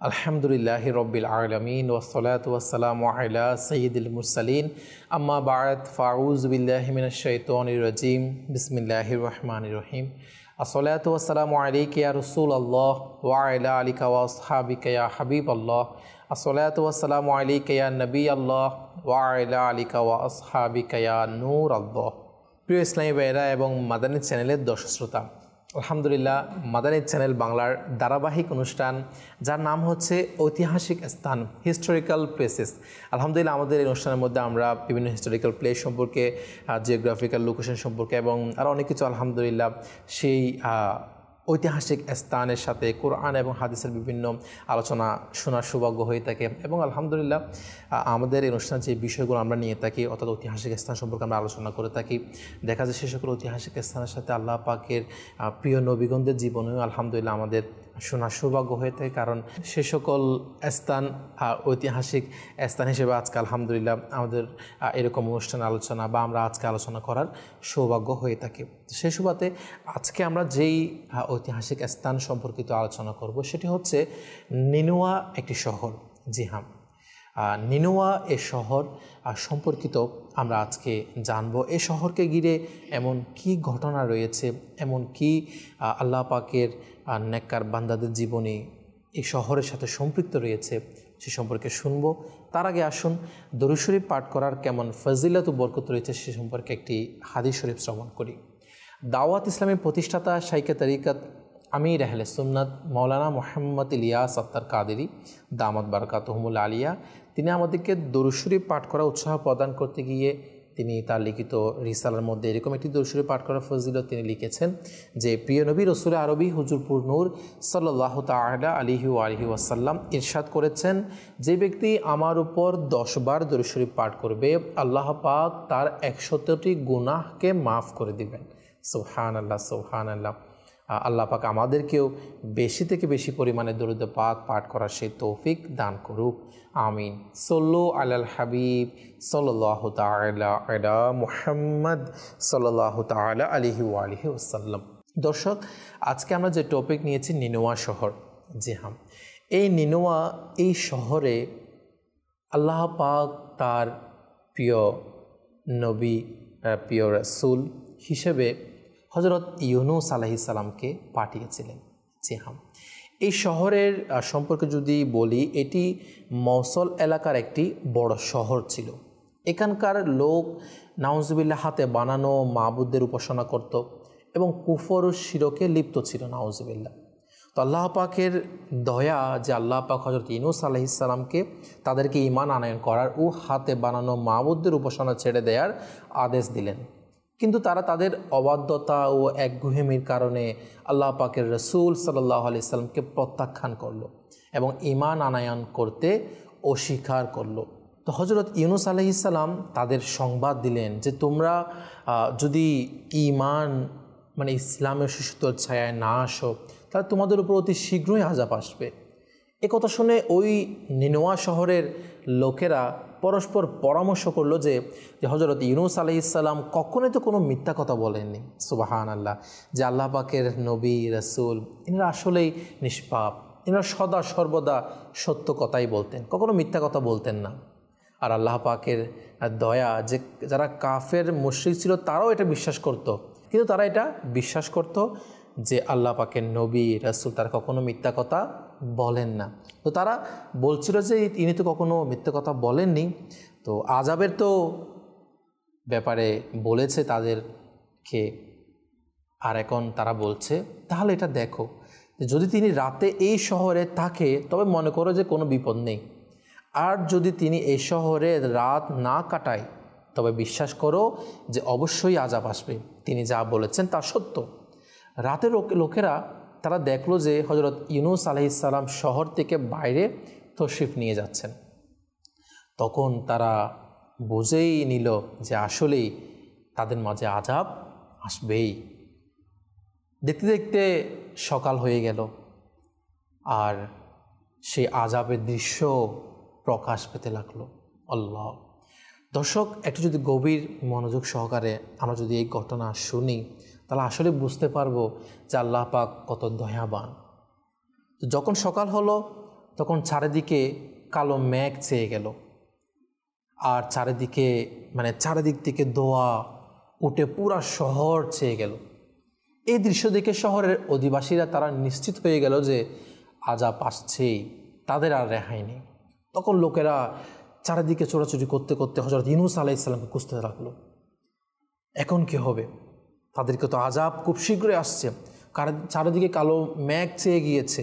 আলহামদুলিল্লাহি রব্বিল আলামিন ওয়াসসালাতু ওয়াসসালামু আলা সাইয়্যিদিল মুরসালিন আম্মা বা'দ ফাউযু বিল্লাহি মিনাশ শাইতানির রাজীম বিসমিল্লাহির রহমানির রহিম আসসালাতু ওয়াসসালামু আলাইকা ইয়া রাসূলুল্লাহ ওয়া আলা আলিকা ওয়া আসহাবিকা ইয়া হাবিবাল্লাহ আসসালাতু ওয়াসসালামু আলাইকা ইয়া নবিয়াল্লাহ ওয়া আলা আলিকা ওয়া আসহাবিকা ইয়া নূরাল্লাহ। প্রিয় ইসলামী ভাইয়েরা এবং মাদানী চ্যানেলের দর্শক শ্রোতা, আলহামদুলিল্লাহ মাদানী চ্যানেল বাংলার ধারাবাহিক অনুষ্ঠান যার নাম হচ্ছে ঐতিহাসিক স্থান, হিস্টোরিক্যাল প্লেসেস। আলহামদুলিল্লাহ আমাদের এই অনুষ্ঠানের মধ্যে আমরা বিভিন্ন হিস্টোরিক্যাল প্লেস সম্পর্কে, জিওগ্রাফিক্যাল লোকেশন সম্পর্কে এবং আরও অনেক কিছু আলহামদুলিল্লাহ সেই ঐতিহাসিক স্থানের সাথে কোরআন এবং হাদিসের বিভিন্ন আলোচনা শোনার সৌভাগ্য হয়ে থাকে। এবং আলহামদুলিল্লাহ আমাদের এই অনুষ্ঠানে যে বিষয়গুলো আমরা নিয়ে থাকি অর্থাৎ ঐতিহাসিক স্থান সম্পর্কে আমরা আলোচনা করে থাকি, দেখা যায় সে সকল ঐতিহাসিক স্থানের সাথে আল্লাহ পাকের প্রিয় নবীগণদের জীবনেও আলহামদুলিল্লাহ আমাদের শোনার সৌভাগ্য হয়ে থাকে, কারণ সে সকল স্থান ঐতিহাসিক স্থান হিসেবে আজকে আলহামদুলিল্লাহ আমাদের এরকম অনুষ্ঠান আলোচনা বা আমরা আজকে আলোচনা করার সৌভাগ্য হয়ে থাকে। সেই সুবাদে আজকে আমরা যেই ঐতিহাসিক স্থান সম্পর্কিত আলোচনা করব সেটি হচ্ছে নিনুয়া একটি শহর। জি হ্যাঁ, নিনুয়া এ শহর সম্পর্কিত আমরা আজকে জানব। এই শহরকে ঘিরে এমন কি ঘটনা রয়েছে, এমন কি আল্লাহ পাকের নেককার বান্দাদের জীবনে এই শহরের সাথে সম্পৃক্ত রয়েছে সে সম্পর্কে শুনব। তার আগে আসুন দরুদ শরীফ পাঠ করার কেমন ফজিলত ও বরকত রয়েছে সে সম্পর্কে একটি হাদিস শরীফ শ্রবণ করি। দাওয়াত ইসলামের প্রতিষ্ঠাতা শাইখে তরিকত আমির আহলে সুন্নাত মাওলানা মুহাম্মদ ইলিয়াস আত্তার কাদেরী দামাত বারাকাতুহুমুল আলিয়া, তিনি আমাদেরকে দরুদ শরীফ পাঠ করা উৎসাহ প্রদান করতে গিয়ে তিনি তার লিখিত রিসালার মধ্যে এরকম একটি দরুদ শরীফ পাঠ করার ফজিলত তিনি লিখেছেন যে প্রিয় নবী রসুল আরবি হুজুরপুর নূর সাল্লাল্লাহু তাআলা আলাইহি ওয়া আলিহি ওয়াসাল্লাম ইরশাদ করেছেন, যে ব্যক্তি আমার উপর 10 বার দরুদ শরীফ পাঠ করবে আল্লাহ পাক তার 100টি গুনাহকে মাফ করে দিবেন। সুবহানাল্লাহ, সুবহানাল্লাহ। আল্লাহ পাক আমাদেরকেও বেশি থেকে বেশি পরিমাণে দরুদ পাক পাঠ করার সেই তৌফিক দান করুক, আমিন। সল্লু আলাল হাবিব সাল্লাল্লাহু তাআলা আলা মুহাম্মদ সাল্লাল্লাহু তাআলা আলাইহি ওয়া আলিহি ওয়াসাল্লাম। দর্শক, আজকে আমরা যে টপিক নিয়েছি নিনুয়া শহর। জি হ্যাঁ, এই নিনুয়া এই শহরে আল্লাহ পাক তার প্রিয় নবী, প্রিয় রাসূল হিসেবে হযরত ইউনূস আলাইহিস সালামকে পাঠিয়েছিলেন। জি হ্যাঁ, এই শহরের সম্পর্কে যদি বলি, এটি মওসল এলাকার একটি বড় শহর ছিল। এখানকার লোক নাউজুবিল্লাহ হাতে বানানো মাবুদের উপাসনা করত এবং কুফর ও শিরকে লিপ্ত ছিল, নাউজুবিল্লাহ। তো আল্লাহ পাকের দয়া যে আল্লাহ পাক হযরত ইউনূস আলাইহিস সালামকে তাদেরকে ঈমান আনয়ন করার ও হাতে বানানো মাবুদের উপাসনা ছেড়ে দেওয়ার আদেশ দিলেন। কিন্তু তারা তাদের অবাধ্যতা ও একগুহেমির কারণে আল্লাহ পাকের রসুল সাল্লাল্লাহু আলাইহি সাল্লামকে প্রত্যাখ্যান করলো এবং ঈমান আনয়ন করতে অস্বীকার করলো। তো হযরত ইউনূস আলাইহিস সালাম তাদের সংবাদ দিলেন যে তোমরা যদি ঈমান মানে ইসলামের শিশুতোর ছায়ায় না আসো তাহলে তোমাদের উপর অতি শীঘ্রই আযাব আসবে। এ কথা শুনে ওই নিনুয়া শহরের লোকেরা পরস্পর পরামর্শ করলো যে হযরত ইউনূস আলাইহিস সালাম কখনোই তো কোনো মিথ্যা কথা বলেননি। সুবহানাল্লাহ, যে আল্লাহ পাকের নবী রাসূল এনারা আসলেই নিষ্পাপ, এনারা সদা সর্বদা সত্য কথাই বলতেন, কখনো মিথ্যা কথা বলতেন না। আর আল্লাহ পাকের দয়া যে যারা কাফের মুশরিক ছিল তারাও এটা বিশ্বাস করত, কিন্তু তারা এটা বিশ্বাস করত যে আল্লাহ পাকের নবী রাসূল তারা কখনো মিথ্যা কথা বলেন না। তো তারা বলছিল যে ইনি তো কখনো মিথ্যা কথা বলেননি, তো আযাবের তো ব্যাপারে বলেছে তাদেরকে, আর এখন তারা বলছে তাহলে এটা দেখো যদি তিনি রাতে এই শহরে থাকে তবে মনে করো যে কোনো বিপদ নেই, আর যদি তিনি এই শহরে রাত না কাটায় তবে বিশ্বাস করো যে অবশ্যই আযাব আসবে। তিনি যা বলেছেন তা সত্য। রাতের লোকেরা তারা দেখলো যে হযরত ইউনূস আলাইহিস সালাম শহর থেকে বাইরে তশরিফ নিয়ে যাচ্ছেন। তখন তারা বুঝেই নিল যে আসলেই তাদের মাঝে আযাব আসবেই। দেখতে দেখতে সকাল হয়ে গেল আর সেই আযাবের দৃশ্য প্রকাশ পেতে লাগলো। আল্লাহ, দর্শক একটু যদি গভীর মনোযোগ সহকারে আমরা যদি এই ঘটনা শুনি তাহলে আসলে বুঝতে পারবো যে আল্লাহ পাক কত দয়াবান। তো যখন সকাল হলো তখন চারিদিকে কালো মেঘ চেয়ে গেল, আর চারিদিক থেকে ধোঁয়া উঠে পুরা শহর চেয়ে গেল। এই দৃশ্য দেখে শহরের অধিবাসীরা তারা নিশ্চিত হয়ে গেল যে আযাব আসছেই, তাদের আর রেহাই নেই। তখন লোকেরা চারিদিকে ছোটাছুটি করতে করতে হযরত ইউনূস আলাইহিস সালামকে খুঁজতে লাগলো। এখন কি হবে? তাদেরকে তো আযাব খুব শীঘ্রই আসছে, কারণ চারিদিকে কালো মেঘ চেয়ে গিয়েছে,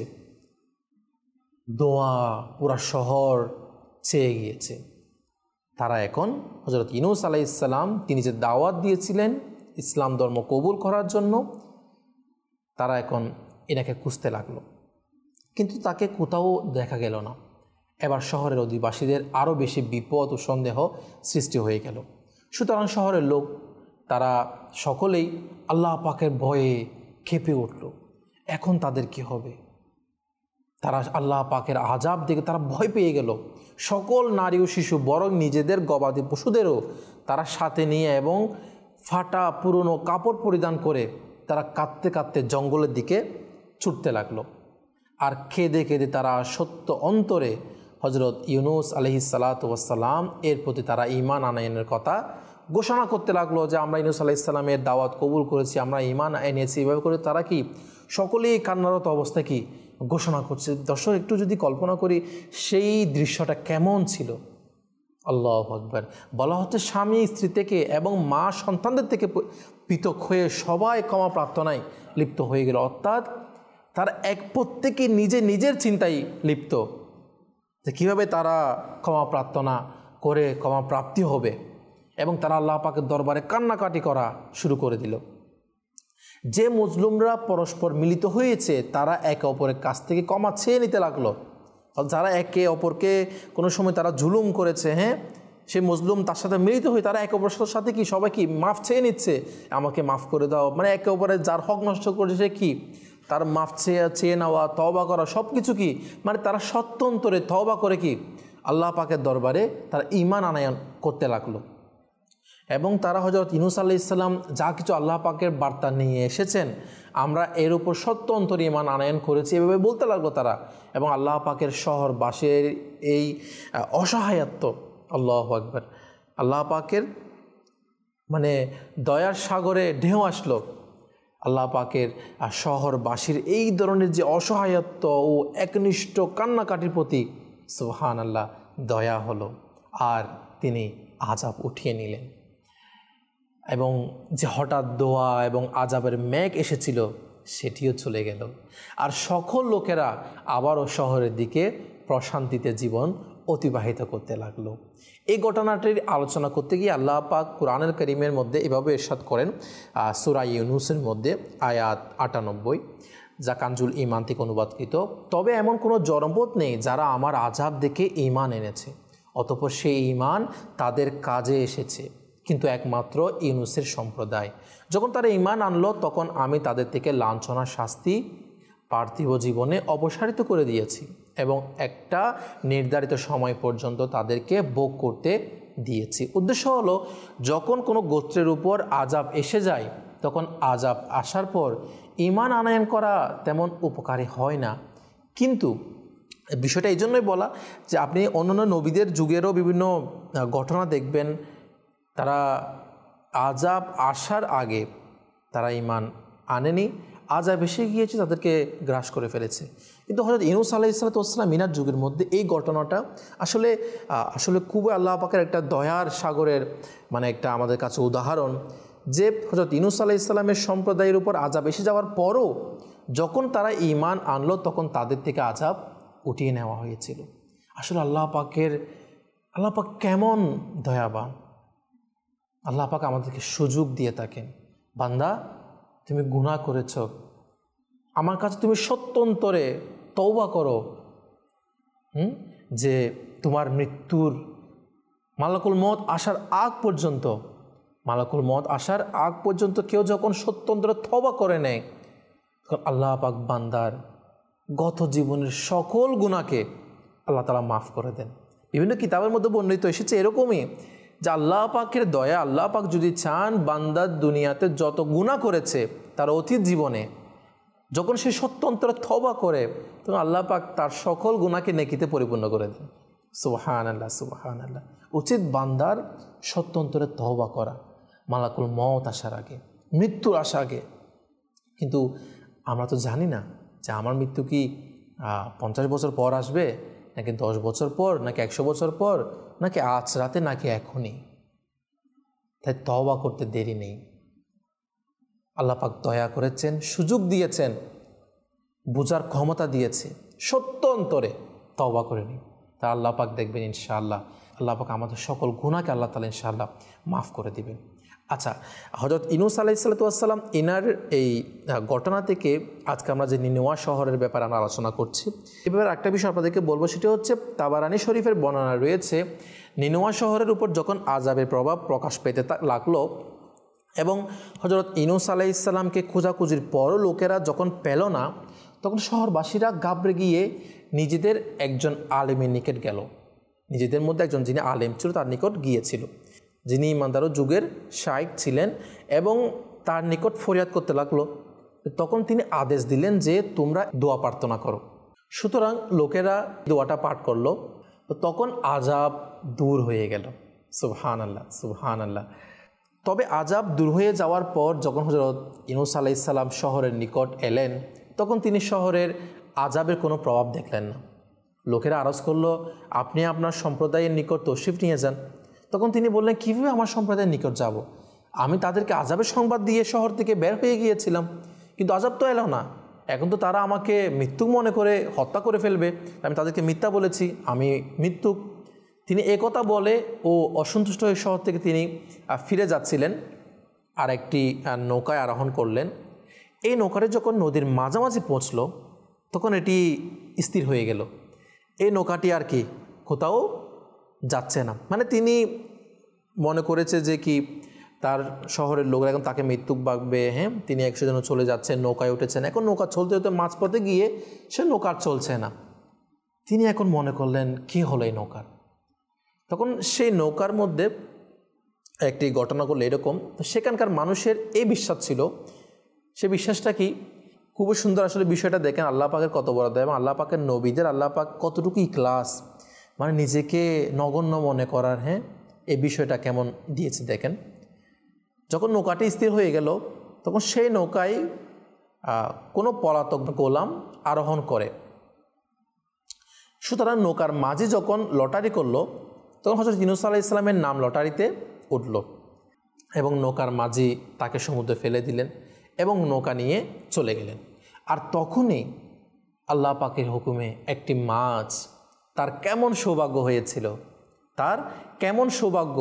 ধোঁয়া পুরা শহর চেয়ে গিয়েছে। তারা এখন হযরত ইউনূস আলাইহিস সালাম, তিনি যে দাওয়াত দিয়েছিলেন ইসলাম ধর্ম কবুল করার জন্য, তারা এখন এনাকে খুঁজতে লাগলো, কিন্তু তাকে কোথাও দেখা গেল না। এবার শহরের অধিবাসীদের আরও বেশি বিপদ ও সন্দেহ সৃষ্টি হয়ে গেল। সুতরাং শহরের লোক তারা সকলেই আল্লাহ পাকের ভয়ে ক্ষেপে উঠল। এখন তাদের কি হবে? তারা আল্লাহ পাকের আযাব দেখে তারা ভয় পেয়ে গেল। সকল নারী ও শিশু, বরং নিজেদের গবাদি পশুদেরও তারা সাথে নিয়ে এবং ফাটা পুরনো কাপড় পরিধান করে তারা কাঁদতে কাঁদতে জঙ্গলের দিকে ছুটতে লাগলো। আর কেঁদে কেঁদে তারা সত্য অন্তরে হযরত ইউনূস আলাইহিস সালাতু ওয়াস সালাম এর প্রতি তারা ঈমান আনয়নের কথা ঘোষণা করতে লাগলো যে আমরা ইউনূস আলাইহিস সালামের দাওয়াত কবুল করেছি, আমরা ঈমান এনেছি। এভাবে করে তারা কি সকলেই কান্নারত অবস্থায় কি ঘোষণা করছে। দর্শক, একটু যদি কল্পনা করি সেই দৃশ্যটা কেমন ছিল। আল্লাহু আকবার। বলা হচ্ছে স্বামী স্ত্রী থেকে এবং মা সন্তানদের থেকে পৃথক হয়ে সবাই ক্ষমা প্রার্থনায় লিপ্ত হয়ে গেল। অর্থাৎ তারা প্রত্যেকে নিজের চিন্তায় লিপ্ত যে কীভাবে তারা ক্ষমা প্রার্থনা করে ক্ষমা প্রাপ্তি হবে, এবং তারা আল্লাহ পাকের দরবারে কান্নাকাটি করা শুরু করে দিল। যে মজলুমরা পরস্পর মিলিত হয়েছে তারা একে অপরের কাছ থেকে ক্ষমা চেয়ে নিতে লাগলো। যারা একে অপরকে কোনো সময় তারা জুলুম করেছে, সে মজলুম তার সাথে মিলিত হয়ে তারা একে অপরের সাথে কি সবাই কি মাফ চেয়ে নিচ্ছে, আমাকে মাফ করে দাও। একে অপরের যার হক নষ্ট করেছে কি তার মাফ চেয়ে নেওয়া, তওবা করা, সব কিছু কি তারা সত্য অন্তরে তওবা করে কি আল্লাহ পাকের দরবারে তারা ঈমান আনয়ন করতে লাগলো। এবং তারা হযরত ইউনূস আলাইহিস সালাম যা কিছু আল্লাহ পাকের বার্তা নিয়ে এসেছেন, আমরা এর উপর সত্য অন্তরে ঈমান আনয়ন করেছি, এভাবে বলতে লাগলো তারা। এবং আল্লাহ পাকের শহরবাসীর এই অসহায়ত্ব, আল্লাহু আকবার, আল্লাহ পাকের দয়ার সাগরে ঢেউ আসলো। আল্লাহ পাকের শহরবাসীর এই ধরনের যে অসহায়ত্ব ও একনিষ্ঠ কান্নাকাটির প্রতি সুবহানাল্লাহ দয়া হলো, আর তিনি আযাব উঠিয়ে নিলেন। এবং যে হঠাৎ দোয়া এবং আযাবের মেঘ এসেছিল সেটিও চলে গেল, আর সকল লোকেরা আবারও শহরের দিকে প্রশান্তিতে জীবন অতিবাহিত করতে লাগলো। এই ঘটনাটির আলোচনা করতে গিয়ে আল্লাহ পাক কুরআনুল কারীমের মধ্যে এভাবে ইরশাদ করেন, সূরা ইউনূসের মধ্যে আয়াত ৯৮, যা কানজুল ঈমান থেকে অনুবাদকৃত। তবে এমন কোনো জনপদ নেই যারা আমার আযাব দেখে ঈমান এনেছে, অতঃপর সেই ঈমান তাদের কাজে এসেছে, কিন্তু একমাত্র ইউনূসের সম্প্রদায়। যখন তারা ঈমান আনলো তখন আমি তাদের থেকে লাঞ্ছনার শাস্তি পার্থিব জীবনে অপসারিত করে দিয়েছি এবং একটা নির্ধারিত সময় পর্যন্ত তাদেরকে ভোগ করতে দিয়েছি। উদ্দেশ্য হলো, যখন কোনো গোত্রের উপর আযাব এসে যায় তখন আযাব আসার পর ঈমান আনয়ন করা তেমন উপকারী হয় না। কিন্তু বিষয়টা এই জন্যই বলা যে আপনি অন্যান্য নবীদের যুগেরও বিভিন্ন ঘটনা দেখবেন, তারা আযাব আসার আগে তারা ঈমান আনেনি, আযাব এসে গিয়েছে তাদেরকে গ্রাস করে ফেলেছে। কিন্তু হযরত ইউনূস আলাইহিস সালাম মিনার যুগের মধ্যে এই ঘটনাটা আসলে খুবই আল্লাহ পাকের একটা দয়ার সাগরের একটা আমাদের কাছে উদাহরণ, যে হযরত ইউনূস আলাইহিস সালামের সম্প্রদায়ের উপর আযাব এসে যাওয়ার পরও যখন তারা ঈমান আনলো তখন তাদের থেকে আযাব উঠিয়ে নেওয়া হয়েছিল। আসলে আল্লাহ পাক কেমন দয়াবান। আল্লাহ পাক আমাদেরকে সুযোগ দিয়ে থাকেন, বান্দা তুমি গুনাহ করেছ, আমার কাছে তুমি সত্য অন্তরে তওবা করো, যে তোমার মৃত্যুর মালাকুল মওত আসার আগ পর্যন্ত কেউ যখন সত্য অন্তরে তওবা করে নেয় তখন আল্লাহ পাক বান্দার গত জীবনের সকল গুনাহকে আল্লাহ তাআলা মাফ করে দেন। বিভিন্ন কিতাবের মধ্যে বর্ণিত এসেছে এরকমই যে আল্লাহ পাকের দয়া, আল্লাহ পাক যদি চান বান্দা দুনিয়াতে যত গুনাহ করেছে তার অতীত জীবনে যখন সে সত্য অন্তরে তওবা করে তখন আল্লাহ পাক তার সকল গুনাহকে নেকিতে পরিপূর্ণ করে দেন। সুবহানাল্লাহ, সুবহানাল্লাহ। উচিত বান্দার সত্য অন্তরে তওবা করা মালাকুল মওত আসার আগে, মৃত্যুর আসার আগে। কিন্তু আমরা তো জানি না যে আমার মৃত্যু কি 50 বছর পর আসবে, নাকি 10 বছর পর, নাকি 100 বছর পর, নাকি আজ রাতে, নাকি এখনই। তাই তওবা করতে দেরি নেই। আল্লাহ পাক দয়া করেছেন, সুযোগ দিয়েছেন, বোঝার ক্ষমতা দিয়েছে। সত্য অন্তরে তওবা করে নিই, তা আল্লাহ পাক দেখবেন ইনশাআল্লাহ আল্লাহ পাক আমাদের সকল গুনাহকে আল্লাহ তাআলা ইনশাআল্লাহ মাফ করে দিবেন। আচ্ছা, হযরত ইউনূস আলাইহিস সালাতু ওয়াস সালাম এনার এই ঘটনা থেকে আজকে আমরা যে নিনওয়া শহরের ব্যাপারে আমরা আলোচনা করছি, এ ব্যাপারে একটা বিষয় আপনাদেরকে বলবো, সেটা হচ্ছে তাবারানী শরীফের বর্ণনা রয়েছে নিনওয়া শহরের উপর যখন আযাবের প্রভাব প্রকাশ পেতে লাগলো এবং হযরত ইউনূস আলাইহিস সালামকে খোঁজাখুঁজির পরও লোকেরা যখন পেল না, তখন শহরবাসীরা ঘাবড়ে গিয়ে নিজেদের একজন আলেমের নিকট গেল। নিজেদের মধ্যে একজন যিনি আলেম ছিল তার নিকট গিয়েছিল, যিনি ইমানদার যুগের শাইখ ছিলেন, এবং তার নিকট ফরিয়াদ করতে লাগলো। তখন তিনি আদেশ দিলেন যে তোমরা দোয়া প্রার্থনা করো। সুতরাং লোকেরা দোয়াটা পাঠ করলো, তো তখন আযাব দূর হয়ে গেল। সুবহানাল্লাহ, সুবহানাল্লাহ। তবে আযাব দূর হয়ে যাওয়ার পর যখন হযরত ইউনূস আলাইহিস সালাম শহরের নিকট এলেন, তখন তিনি শহরের আযাবের কোনো প্রভাব দেখলেন না। লোকেরা আরজ করলো, আপনি আপনার সম্প্রদায়ের নিকট তশরিফ নিয়ে যান। তখন তিনি বললেন, কীভাবে আমার সম্প্রদায়ের নিকট যাব? আমি তাদেরকে আযাবের সংবাদ দিয়ে শহর থেকে বের হয়ে গিয়েছিলাম, কিন্তু আযাব তো এলো না। এখন তো তারা আমাকে মৃত্যুক মনে করে হত্যা করে ফেলবে। আমি তাদেরকে মিথ্যা বলেছি, আমি মৃত্যুক। তিনি একথা বলে ও অসন্তুষ্ট হয়ে শহর থেকে তিনি ফিরে যাচ্ছিলেন, আর একটি নৌকায় আরোহণ করলেন। এই নৌকাটি যখন নদীর মাঝামাঝি পৌঁছল, তখন এটি স্থির হয়ে গেল। এই নৌকাটি আর কি কোথাও যাচ্ছে না। মানে তিনি মনে করেছে যে কি তার শহরের লোকরা এখন তাকে মৃত্যুক ভাববে। হ্যাঁ, তিনি 100 জন চলে যাচ্ছেন, নৌকায় উঠেছেন। এখন নৌকা চলতে চলতে মাঝপথে গিয়ে সে নৌকা চলছে না। তিনি এখন মনে করলেন কি হলো এই নৌকার। তখন সেই নৌকার মধ্যে একটি ঘটনা করলো এরকম, সেখানকার মানুষের এই বিশ্বাস ছিল, সে বিশ্বাসটা কি খুবই সুন্দর। আসলে বিষয়টা দেখেন আল্লাহ পাকের কত বড় দয়া এবং আল্লাহ পাকের নবীদের আল্লাহ পাক কতটুকু ইখলাস, মানে নিজেকে নগণ্য মনে করার, হ্যাঁ, এই বিষয়টা কেমন দিয়েছে দেখেন। যখন নৌকাটি স্থির হয়ে গেল, তখন সেই নৌকায় কোনো পলাতক গোলাম আরোহণ করে। সুতরাং নৌকার মাঝি যখন লটারি করলো, তখন হযরত ইউনূস আলাইহিস সালামের নাম লটারিতে উঠল এবং নৌকার মাঝি তাকে সমুদ্রে ফেলে দিলেন এবং নৌকা নিয়ে চলে গেলেন। আর তখনই আল্লাহ পাকের হুকুমে একটি মাছ, তার কেমন সৌভাগ্য হয়েছিল, তার কেমন সৌভাগ্য।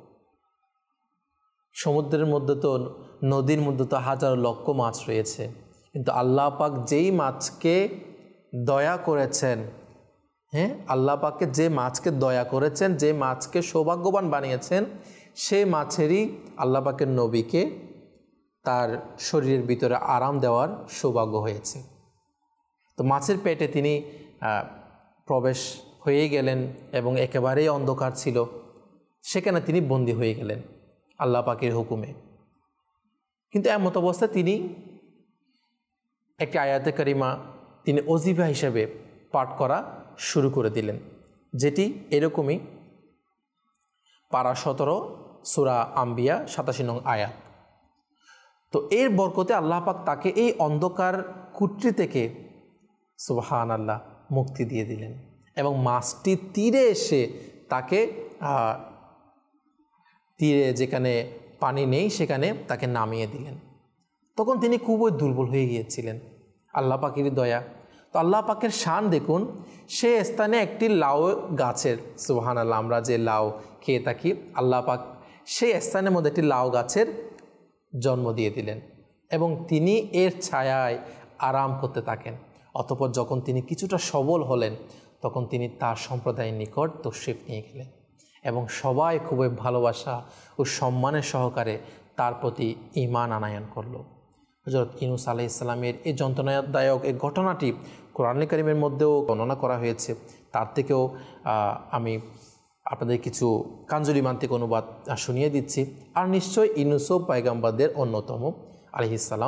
সমুদ্রের মধ্যে তো, নদীর মধ্যে তো হাজার লক্ষ মাছ রয়েছে, কিন্তু আল্লাহ পাক যেই মাছকে দয়া করেছেন, হ্যাঁ, আল্লাহ পাককে যে মাছকে দয়া করেছেন, যে মাছকে সৌভাগ্যবান বানিয়েছেন, সেই মাছেরই আল্লাহ পাকের নবীকে তার শরীরের ভিতরে আরাম দেওয়ার সৌভাগ্য হয়েছে। তো মাছের পেটে তিনি প্রবেশ হয়ে গেলেন এবং একেবারেই অন্ধকার ছিল, সেখানে তিনি বন্দী হয়ে গেলেন আল্লাহ পাকের হুকুমে। কিন্তু এমত অবস্থায় তিনি একটি আয়াতে কারিমা তিনি ওজিফা হিসেবে পাঠ করা শুরু করে দিলেন, যেটি এরকমই পারা 17 সূরা আম্বিয়া 87 নং আয়াত। তো এর বরকতে আল্লাহ পাক তাকে এই অন্ধকার কুটরি থেকে সুবহানাল্লাহ মুক্তি দিয়ে দিলেন এবং মাছটি তীরে এসে তাকে তীরে যেখানে পানি নেই সেখানে তাকে নামিয়ে দিলেন। তখন তিনি খুবই দুর্বল হয়ে গিয়েছিলেন। আল্লাহ পাকের দয়া। তো আল্লাহ পাকের শান দেখুন, সে স্থানে একটি লাউ গাছের, সুবহানাল্লাহ, আমরা যে লাউ খেয়ে থাকি, আল্লাহ পাক সেই স্থানের মধ্যে একটি লাউ গাছের জন্ম দিয়ে দিলেন এবং তিনি এর ছায়ায় আরাম করতে থাকেন। অতঃপর যখন তিনি কিছুটা সবল হলেন, তখন তিনি তার সম্প্রদায়ের নিকট তশরিফ নিয়ে গেলেন এবং সবাই খুবই ভালোবাসা ও সম্মানের সহকারে তার প্রতি ঈমান আনায়ন করল। হযরত ইউনূস আলাইহিস সালামের এই যন্ত্রণাদায়ক এই ঘটনাটি কোরআন কারীমের মধ্যেও বর্ণনা করা হয়েছে। তার থেকেও আমি আপনাদের কিছু কাঞ্জুলি মান্তিক অনুবাদ শুনিয়ে দিচ্ছি। আর নিশ্চয়ই ইউনূসও পয়গম্বরদের অন্যতম আলাইহিস সালাম।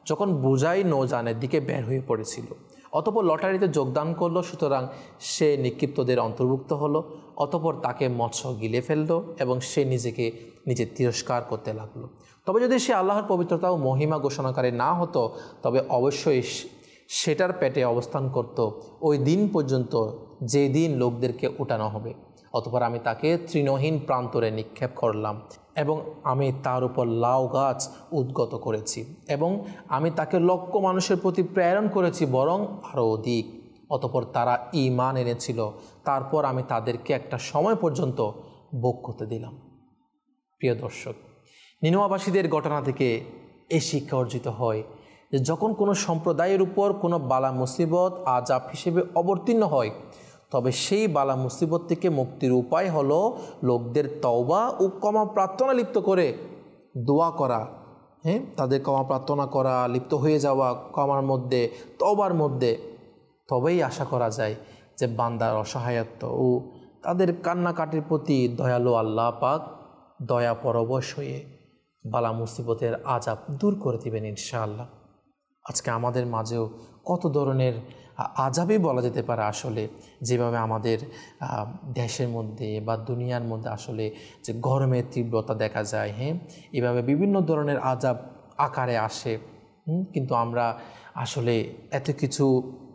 যখন বোঝাই নৌযানের দিকে বের হয়ে পড়েছিল। অতঃপর লটারিতে যোগদান করলো, সুতরাং সে নিক্ষিপ্তদের অন্তর্ভুক্ত হলো। অতঃপর তাকে মৎস্য গিলে ফেললো এবং সে নিজেকে নিজে তিরস্কার করতে লাগলো। তবে যদি সে আল্লাহর পবিত্রতা ও মহিমা ঘোষণাকারী না হতো, তবে অবশ্যই সেটার পেটে অবস্থান করত ওই দিন পর্যন্ত যে দিন লোকদেরকে উঠানো হবে। অতঃপর আমি তাকে তৃণহীন প্রান্তরে নিক্ষেপ করলাম এবং আমি তার উপর লাউ গাছ উদ্গত করেছি এবং আমি তাকে লক্ষ মানুষের প্রতি প্রেরণ করেছি, বরং আরও অধিক। অতঃপর তারা ঈমান এনেছিল। তারপর আমি তাদেরকে একটা সময় পর্যন্ত ভোগ করতে দিলাম। প্রিয় দর্শক, নিনওয়াবাসীদের ঘটনা থেকে এই শিক্ষা অর্জিত হয় যে যখন কোনো সম্প্রদায়ের উপর কোনো বালা মুসিবত আযাব হিসেবে অবতীর্ণ হয়, তবে সেই বালা মুসিবত থেকে মুক্তির উপায় হলো লোকদের তওবা ও ক্ষমা প্রার্থনা লিপ্ত করে দোয়া করা। তাদের ক্ষমা প্রার্থনা করা, লিপ্ত হয়ে যাওয়া ক্ষমার মধ্যে, তওবার মধ্যে। তবেই আশা করা যায় যে বান্দার অসহায়ত্ব ও তাদের কান্নাকাটির প্রতি দয়ালু আল্লাহ পাক দয়া পরবশ হয়ে বালা মুসিবতের আযাব দূর করে দিবেন ইনশাআল্লাহ। আজকে আমাদের মাঝেও কত ধরনের আযাবই বলা যেতে পারে আসলে, যেভাবে আমাদের দেশের মধ্যে বা দুনিয়ার মধ্যে আসলে যে গরমের তীব্রতা দেখা যায়, এভাবে বিভিন্ন ধরনের আযাব আকারে আসে। কিন্তু আমরা আসলে এত কিছু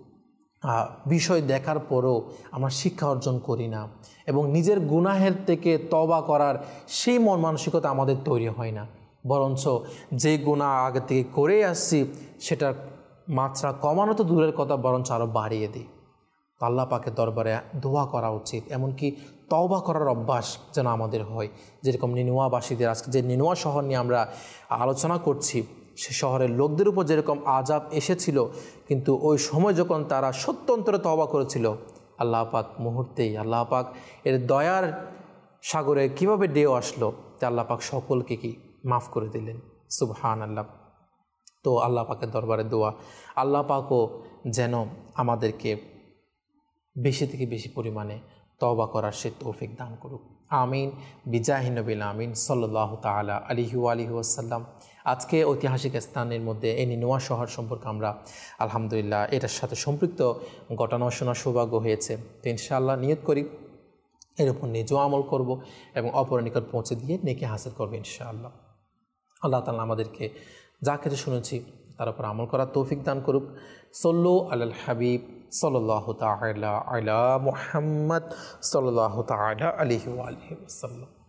বিষয় দেখার পরও আমরা শিক্ষা অর্জন করি না এবং নিজের গুনাহের থেকে তওবা করার সেই মন মানসিকতা আমাদের তৈরি হয় না। বরঞ্চ যে গুনাহ আগে থেকে করে আসছি সেটার মাত্রা কমানো তো দূরের কথা, বরঞ্চ আরও বাড়িয়ে দিই। তো আল্লাহ পাকের দরবারে দোয়া করা উচিত, এমনকি তওবা করার অভ্যাস যেন আমাদের হয়। যেরকম নিনওয়াবাসীদের, আজকে যে নিনওয়া শহর নিয়ে আমরা আলোচনা করছি, সে শহরের লোকদের উপর যেরকম আযাব এসেছিল, কিন্তু ওই সময় যখন তারা সত্য অন্তরে তওবা করেছিল, আল্লাহ পাক মুহূর্তেই আল্লাহ পাক এর দয়ার সাগরে কিভাবে ঢেউ আসলো, তে আল্লাহ পাক সকলকে কি মাফ করে দিলেন। সুবহানাল্লাহ। তো আল্লাহ পাকের দরবারে দোয়া, আল্লাহ পাকও যেন আমাদেরকে বেশি থেকে বেশি পরিমাণে তওবা করার সে তৌফিক দান করুক। আমিন বিজাহি নবিল আমিন সাল্লাল্লাহু তাআলা আলাইহি ওয়া আলিহি ওয়াসাল্লাম। আজকে ঐতিহাসিক স্থানের মধ্যে এই নিনওয়া শহর সম্পর্কে আমরা আলহামদুলিল্লাহ এটার সাথে সম্পৃক্ত ঘটনা শোনার সৌভাগ্য হয়েছে। তো ইনশাআল্লাহ নিয়ত করি এর উপর নিজেও আমল করব এবং অপরের নিকট পৌঁছে দিয়ে নেকি হাসিল করবো ইনশাআল্লাহ। আল্লাহ তাআলা আমাদেরকে যা কিছু শুনেছি তার উপর আমল করার তৌফিক দান করুক। সল্লু আলাল হাবিব সাল্লাল্লাহু তাআলা আলা মুহাম্মদ সাল্লাল্লাহু তাআলা আলাইহি ওয়া আলিহি ওয়াসাল্লাম।